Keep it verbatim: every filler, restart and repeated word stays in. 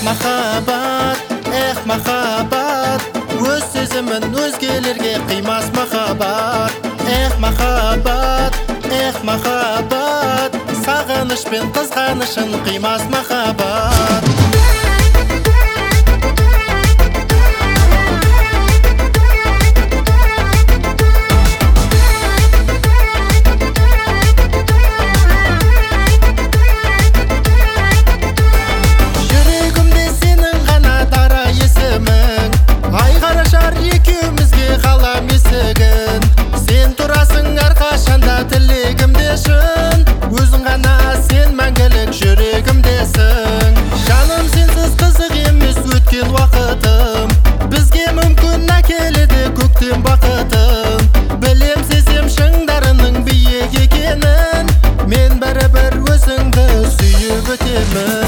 махаббат, эх махаббат, өз сезімін өзгелерге қимас махаббат. Эх махаббат, эх махаббат, сағыныш пен қызғанышын қимас махаббат. Сен тұрасың әрқашанда тілегімде шын, өзің ғана сен мәңгілік жүрегімдесің. Жаным сенсіз қызық емес өткен уақытым, бізге мүмкін әкеледі көктем бақытын. Білем сезем шыңдарының биік екенін, мен бәрібір өзіңді сүйіп өтемін.